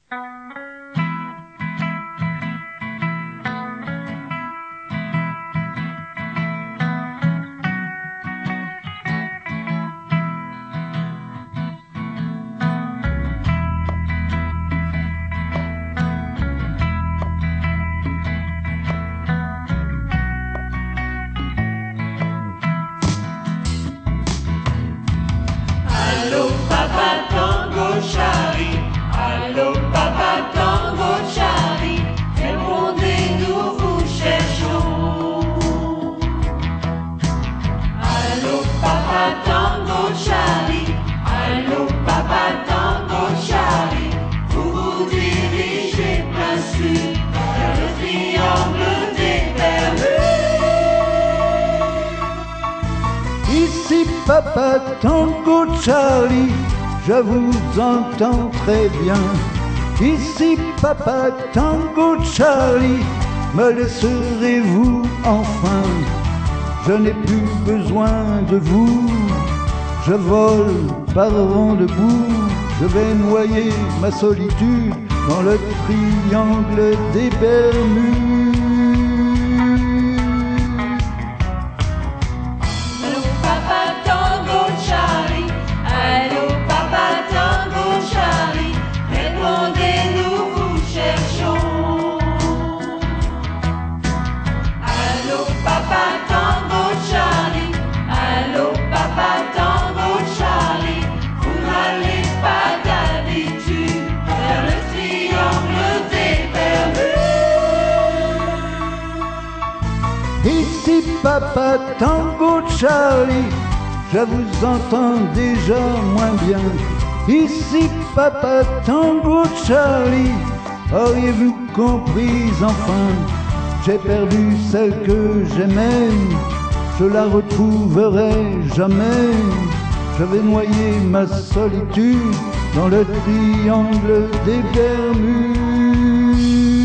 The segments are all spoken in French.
Allô papa Tango Charlie, allô papa Tango Charlie, répondez-nous, vous cherchons. Allô papa Tango Charlie, allô papa Tango Charlie, vous vous dirigez plein sud vers le triangle des Bermudes. Ici papa Tango Charlie, je vous entends très bien. Ici papa Tango Charlie, me laisserez-vous enfin? Je n'ai plus besoin de vous, je vole par rendez-vous. Je vais noyer ma solitude dans le triangle des Bermudes. Allô papa Tango Charlie, allô papa Tango Charlie, répondez-nous, vous cherchons. Allô papa Tango Charlie, allô papa Tango Charlie, vous n'allez pas d'habitude vers le triangle des Bermudes. Ici papa Tango Charlie, je vous entends déjà moins bien. Ici papa Tango Charlie, auriez-vous compris enfin? J'ai perdu celle que j'aimais, je la retrouverai jamais. Je vais noyer ma solitude dans le triangle des Bermudes.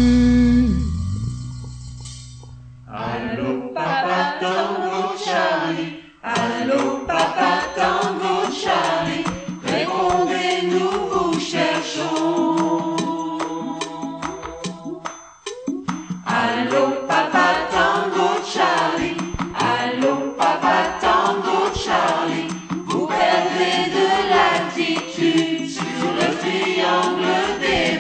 Allô papa Tango Charlie, allô papa Tango Charlie, répondez-nous, vous cherchons. Allô papa Tango Charlie, allô papa Tango Charlie, vous perdez de l'altitude sur le triangle des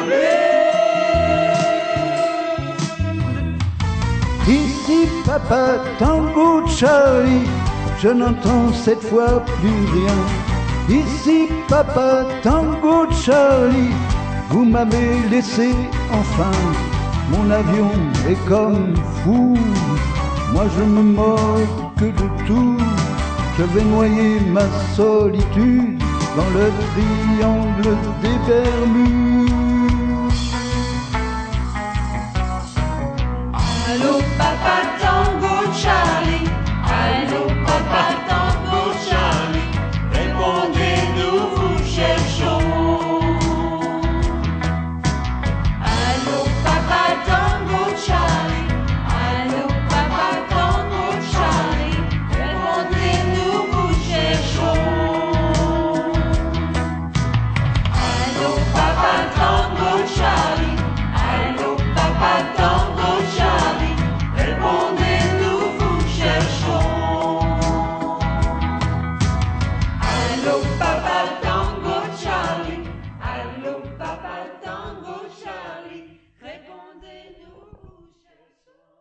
Bermudes. Ici papa Tango Charlie, je n'entends cette fois plus rien. Ici papa Tango Charlie, vous m'avez laissé enfin. Mon avion est comme fou, moi je me moque de tout. Je vais noyer ma solitude dans le triangle des Bermudes.